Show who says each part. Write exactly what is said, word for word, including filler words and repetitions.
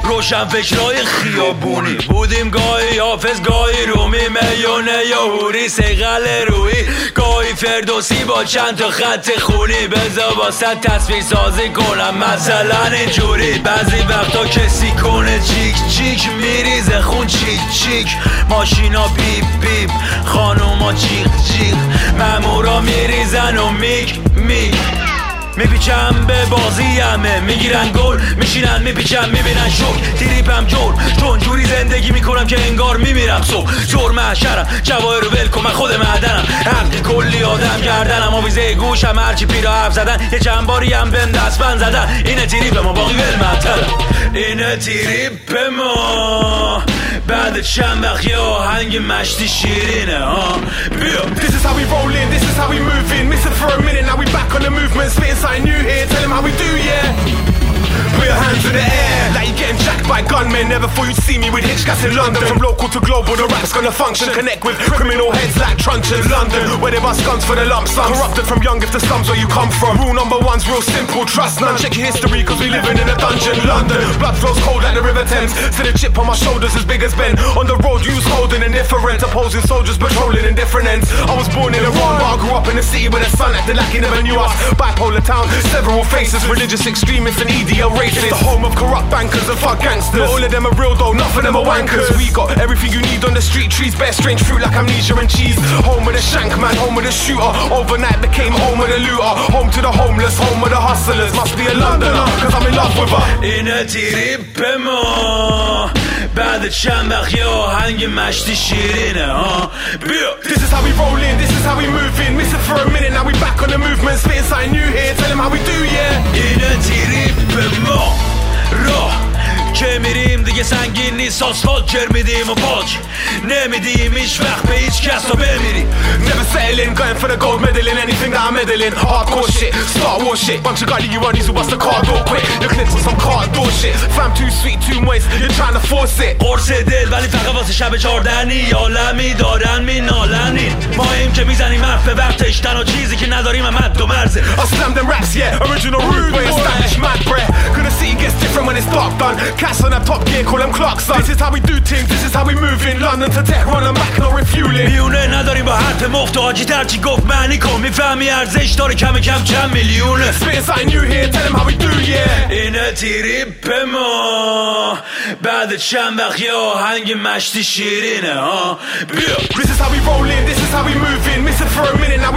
Speaker 1: روشن فکرای خیابونی بودیم، گاهی حافظ گاهی رومی، میونه یا هوری سیغل روی، گاهی فردوسی با چند تا خط خونی. بذار واسه تصویر سازی کنم مثلا اینجوری، بعضی وقتا کسی کنه چیک چیک میریزه خون چیک چیک، ماشینا بیب بیب، خانوما جیغ جیغ، مامورا میریزن و میگ میگ. میپیچم به بازی همه میگیرن گل، میشینن میپیچم میبینن شک، تریپم جور چون جوری زندگی میکنم که انگار میمیرم صبح. زور محشرم جواهر رو ول کن، من خود معدنم، هم کلی آدم گردنم، آویزه گوشم هرچی پیرا حرف زدن، یه چند باری هم بهم دستبند زدن. اینه تریپ ما باقی ول مطلب، اینه تریپ ما بعد چند وقت یه آهنگ مشتی شیرینه ها. بیا
Speaker 2: This is how we roll in, this is how we move in. Missing for a minute, now we back on the movement. Spitting something new here, tell them how we do, yeah. Put your hands in the air, like you're getting jacked by gunmen. Never thought you'd see me with hitch gas in London. From local to global, the rap's gonna function. Connect with criminal heads like truncheons. London, where they bust guns for the lump sum. Corrupted from young if the slums where you come from. Rule number one's real simple, trust none. Check your history cause we living in a dungeon. London, blood flows cold like the River Thames. See the chip on my shoulders as big as Ben. On the road you was holding indifferent, opposing soldiers patrolling in different ends. I was born in Iran but I grew up in a city where the sun acted like he never knew us. Bipolar town, several faces, religious extremists and E D L racists. The home of corrupt bankers and fuck gangsters. Not all of them are real though, none of them are wankers. We got everything you need on the street, trees bear strange fruit like amnesia and cheese. Home of the shank man, home of the shooter, overnight became home of the looter. Home to the homeless, home of the hustlers. Must be a Londoner, cause I'm in love with her.
Speaker 1: اینه تریپ ما بعد چند وقت یه آهنگ مشتی شیرینه ها. بیا
Speaker 2: This is how we roll in, this is how we move in. Missing for a minute, now we back on the movement. Spitting something new here, tell them how we do, yeah.
Speaker 1: اینه تریپ ما راه که میریم دیگه سنگین نیست، آسفالت جر میدیم و پاک نمیدیم هیچ وقت به هیچ کس تا بمیریم.
Speaker 2: Never settling, going for the gold medal in anything that I'm meddling. Hardcore shit, Star Wars shit. Bunch of gully runnies who bust the car door quick. The clips on some car door shit. Fam too sweet, too moist, you're trying to force it.
Speaker 1: قرص دل ولی فقط واسه شب چاردنی، عالمی دارن مینالنین، ما ایم که میزنیم حرف به وقتش، تنها چیزی که نداریم هم حد و مرزه.
Speaker 2: I slam them raps, yeah, original rude boy, stylish mad breath. Gonna see it gets different when it's dark done. Cats on that top gear, call them Clarkson. This is how we do things, this is how we move in London to Tehran and back, no refueling.
Speaker 1: میونه نداریم با حرف مفت و حاجی ترچی گفت معنی کن، میفهمی ارزش داره کم کم چند میلیونه.
Speaker 2: Spitting something new here, tell them how we do, yeah.
Speaker 1: اینه تریپ ما بعد چند وقت یه آهنگ مشتی شیرینه ها. بیا
Speaker 2: This is how we roll in, this is how we move in. Missing for a minute, now